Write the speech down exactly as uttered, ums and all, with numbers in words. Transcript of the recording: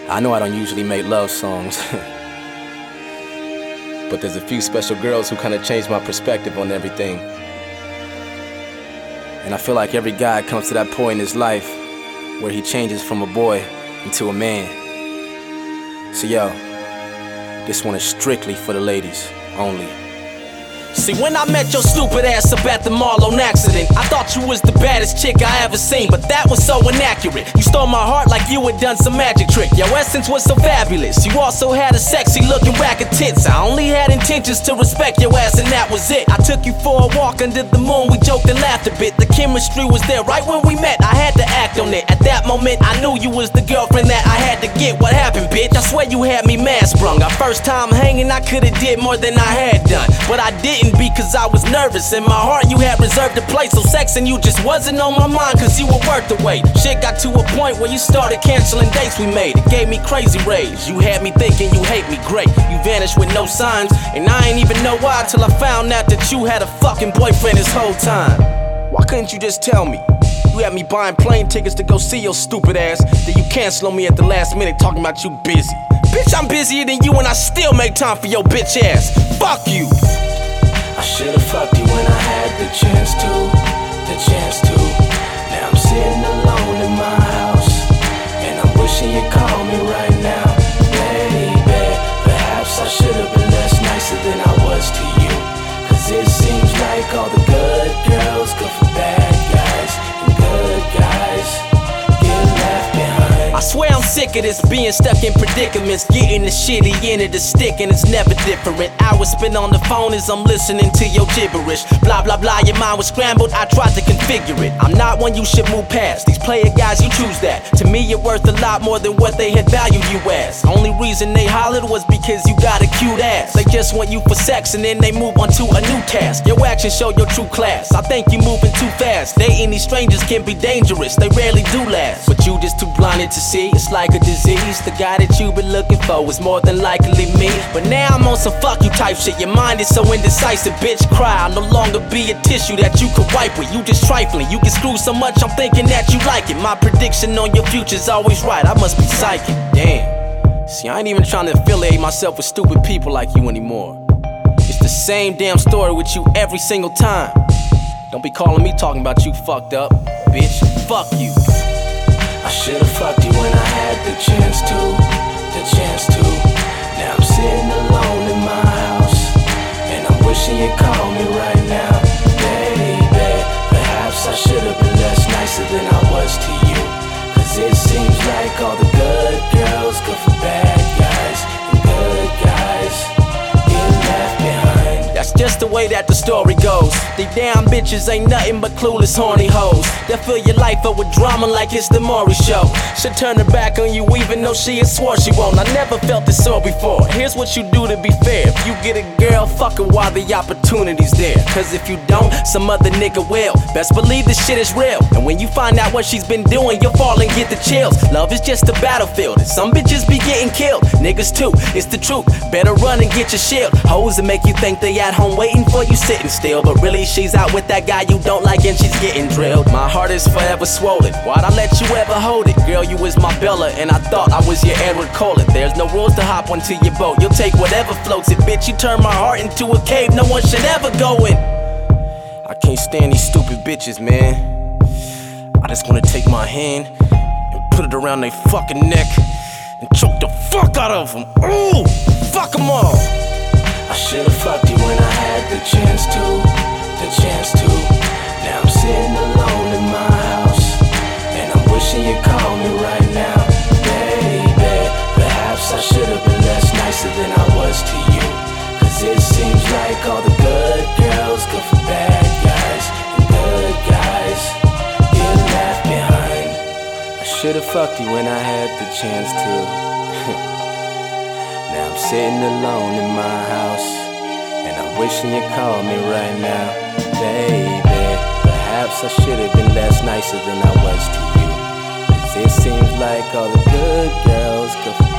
I know I don't usually make love songs, but there's a few special girls who kind of changed my perspective on everything. And I feel like every guy comes to that point in his life where he changes from a boy into a man. So yo, this one is strictly for the ladies only. See, when I met your stupid ass up at the mall on accident, I thought you was the baddest chick I ever seen, but that was so inaccurate. You stole my heart like you had done some magic trick. Your essence was so fabulous. You also had a sexy looking rack of tits. I only had intentions to respect your ass and that was it. I took you for a walk under the moon, we joked and laughed a bit. The chemistry was there right when we met, I had to act on it. At that moment I knew you was the girlfriend that I had to get. What happened, bitch? I swear you had me mad sprung. Our first time hanging I could've did more than I had done, but I didn't because I was nervous. In my heart you had reserved a place, so sexing you just wasn't on my mind cause you were worth the wait. Shit got to a point where you started canceling dates we made. It gave me crazy rage. You had me thinking you hate me, great. You vanished with no signs, and I ain't even know why till I found out that you had a fucking boyfriend this whole time. Why couldn't you just tell me? You had me buying plane tickets to go see your stupid ass, then you cancel on me at the last minute talking about you busy. Bitch, I'm busier than you and I still make time for your bitch ass. Fuck you. I should've fucked you when I had the chance to, the chance to. Now I'm sitting alone in my house, and I'm wishing you'd call me right now. Baby, perhaps I should've been less nicer than I was to you, cause it seems like all the good girls go for bad guys, and good guys get left behind. I swear I'm sick of this, being stuck in predicaments, getting the shitty end of the stick and it's never different. Hours spent on the phone as I'm listening to your gibberish. Blah blah blah, your mind was scrambled, I tried to configure it. I'm not one you should move past, these player guys you choose that. To me you're worth a lot more than what they had valued you as. Only reason they hollered was because you got a cute ass. They just want you for sex and then they move on to a new task. Your actions show your true class, I think you moving too fast. Dating these strangers can be dangerous, they rarely do last. But you just too blinded to see, it's like a disease. The guy that you've been looking for was more than likely me. But now I'm on some fuck you type shit. Your mind is so indecisive, bitch, cry. I'll no longer be a tissue that you could wipe with. You just trifling, you get screwed so much I'm thinking that you like it. My prediction on your future's always right, I must be psychic. Damn. See, I ain't even trying to affiliate myself with stupid people like you anymore. It's the same damn story with you every single time. Don't be calling me talking about you fucked up, bitch. Fuck you. I should've fucked you when I had the chance to, the chance to. Now I'm sitting alone in my house, and I'm wishing you'd call me right now. Baby, perhaps I should've been less nicer than I was to you, cause it seems like all the good girls go for bad guys, and good guys get left behind. That's just the way that the story goes. They damn bitches ain't nothing but clueless horny hoes. They'll fill your life up with drama like it's the Maury Show. She'll turn her back on you even though she had swore she won't. I never felt this so before. Here's what you do to be fair. If you get a girl, fuck her while the opportunity's there. Cause if you don't, some other nigga will. Best believe this shit is real, and when you find out what she's been doing, you'll fall and get the chills. Love is just a battlefield, and some bitches be getting killed. Niggas too, it's the truth. Better run and get your shield. Hoes that make you think they at home waiting for you sitting still, but really she's out with that guy you don't like and she's getting drilled. My heart is forever swollen, why'd I let you ever hold it? Girl, you was my Bella and I thought I was your Edward Cullen. There's no rules to hop onto your boat, you'll take whatever floats it. Bitch, you turn my heart into a cave no one should ever go in. I can't stand these stupid bitches, man. I just wanna take my hand and put it around their fucking neck and choke the fuck out of them. Ooh, fuck them all. I should've fucked you when I had the chance to, the chance to. Now I'm sitting alone in my house, and I'm wishing you'd call me right now. Baby, perhaps I should've been less nicer than I was to you, cause it seems like all the good girls go for bad guys, and good guys get left behind. I should've fucked you when I had the chance to. Now I'm sitting alone in my house, and I'm wishing you'd call me right now. Baby, perhaps I should've been less nicer than I was to you, cause it seems like all the good girls go for